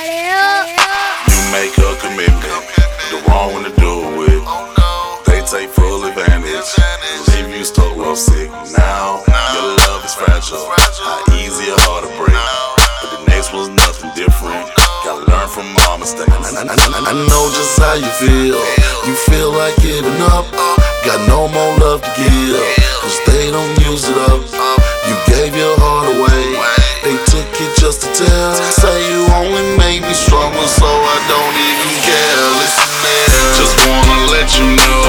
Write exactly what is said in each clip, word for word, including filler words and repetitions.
You make a commitment, the wrong one to do it. They take full advantage, leave you stuck real sick. Now your love is fragile, how easy or hard to break. But the next was nothing different. Gotta learn from all mistakes. I, I, I, I know just how you feel. You feel like giving up. Got no more love to give, cause they don't use it up. You gave your heart away, they took it just to tell. Say you only made me stronger, so I don't even care. Listen there, just wanna let you know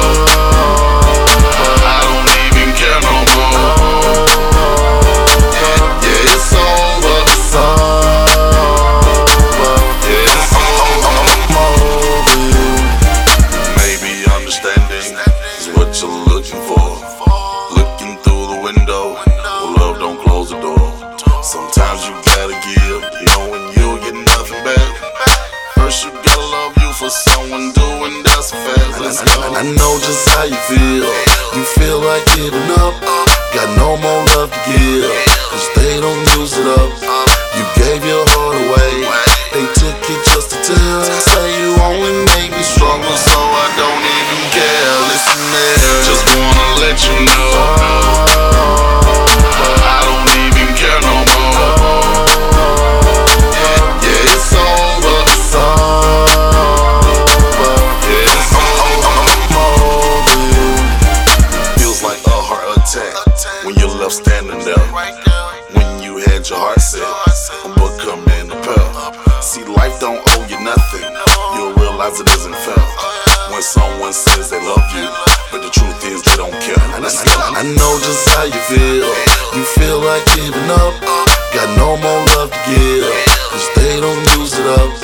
I don't even care no more. Yeah, it's over, it's over. Yeah, it's over. Maybe understanding is what you're looking for. Looking through the window, well, love don't close the door. Sometimes you gotta give, knowing you'll get nothing back. First you gotta love you for someone doing that's fast. Let's go. I know just how you feel. You feel like giving up. Got no more love to give, cause they don't use it up. You gave your heart away, they took it just to tell. Say you only made me stronger, so I don't even care. Listen there, just wanna let you know I don't even care no more. Yeah, it's over, it's over. Yeah, it's over. Feels like a heart attack when you're left standing there. When you had your heart set, but come in the pill. See, life don't owe you nothing. You'll realize it isn't fair when someone says they love you, but the truth is they don't care. I, I, I know just how you feel. You feel like giving up. Got no more love to give, cause they don't use it up.